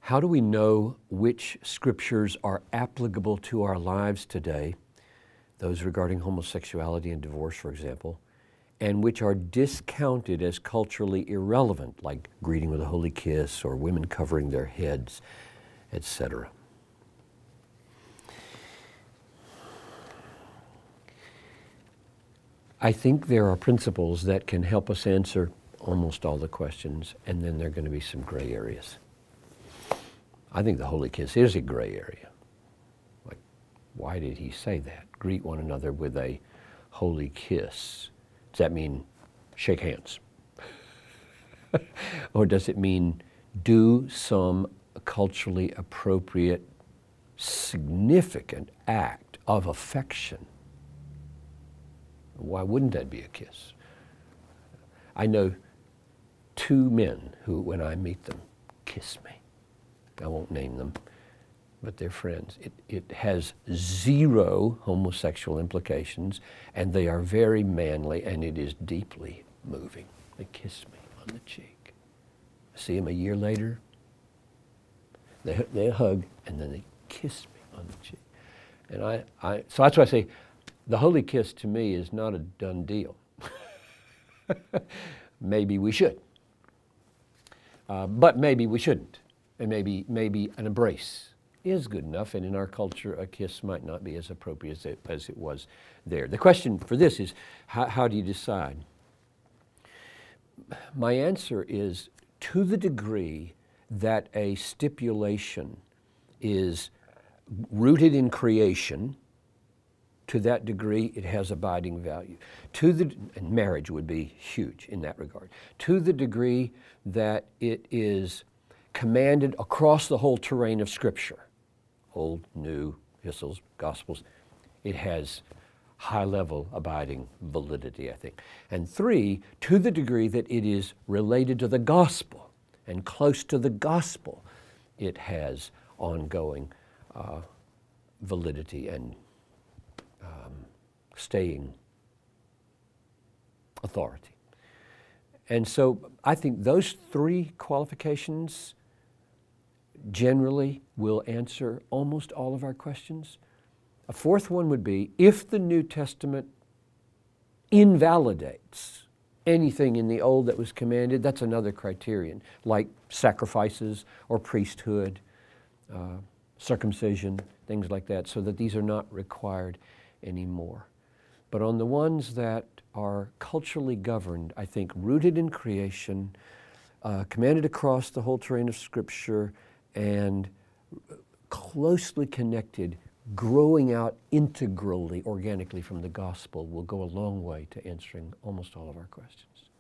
How do we know which scriptures are applicable to our lives today, those regarding homosexuality and divorce, for example, and which are discounted as culturally irrelevant, like greeting with a holy kiss or women covering their heads, etc.? I think there are principles that can help us answer almost all the questions, and then there are going to be some gray areas. I think the holy kiss is a gray area. Like, why did he say that? Greet one another with a holy kiss. Does that mean shake hands? Or does it mean do some culturally appropriate, significant act of affection? Why wouldn't that be a kiss? I know two men who, when I meet them, kiss me. I won't name them, but they're friends. It has zero homosexual implications, and they are very manly, and it is deeply moving. They kiss me on the cheek. I see them a year later. They hug, and then they kiss me on the cheek. And so that's why I say the holy kiss to me is not a done deal. Maybe we should. But maybe we shouldn't. And maybe an embrace is good enough, and in our culture, a kiss might not be as appropriate as it was there. The question for this is, how do you decide? My answer is, to the degree that a stipulation is rooted in creation, to that degree it has abiding value. And marriage would be huge in that regard. To the degree that it is commanded across the whole terrain of Scripture, Old, New, epistles, Gospels, it has high-level abiding validity, I think. And three, to the degree that it is related to the gospel and close to the gospel, it has ongoing validity and staying authority. And so I think those three qualifications generally will answer almost all of our questions. A fourth one would be, if the New Testament invalidates anything in the Old that was commanded, that's another criterion, like sacrifices or priesthood, circumcision, things like that, so that these are not required anymore. But on the ones that are culturally governed, I think rooted in creation, commanded across the whole terrain of Scripture, and closely connected, growing out integrally, organically from the gospel, will go a long way to answering almost all of our questions.